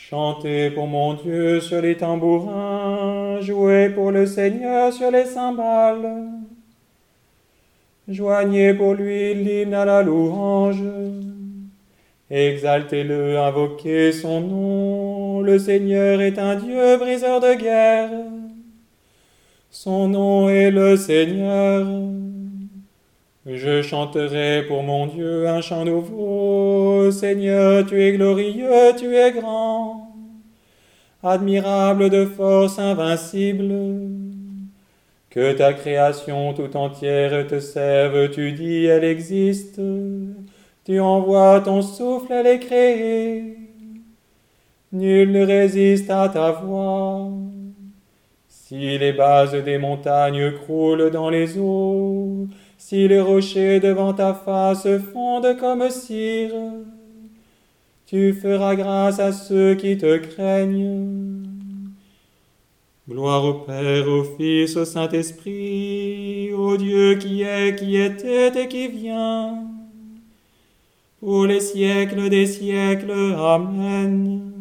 Chantez pour mon Dieu sur les tambourins, jouez pour le Seigneur sur les cymbales. Joignez pour lui l'hymne à la louange. Exaltez-le, invoquez son nom. Le Seigneur est un Dieu briseur de guerre. Son nom est le Seigneur. Je chanterai pour mon Dieu un chant nouveau. Seigneur, tu es glorieux, tu es grand. Admirable de force invincible. Que ta création tout entière te serve, tu dis, elle existe. Tu envoies ton souffle, elle est créée. Nul ne résiste à ta voix. Si les bases des montagnes croulent dans les eaux, si les rochers devant ta face fondent comme cire, tu feras grâce à ceux qui te craignent. Gloire au Père, au Fils, au Saint-Esprit, au Dieu qui est, qui était et qui vient, pour les siècles des siècles. Amen.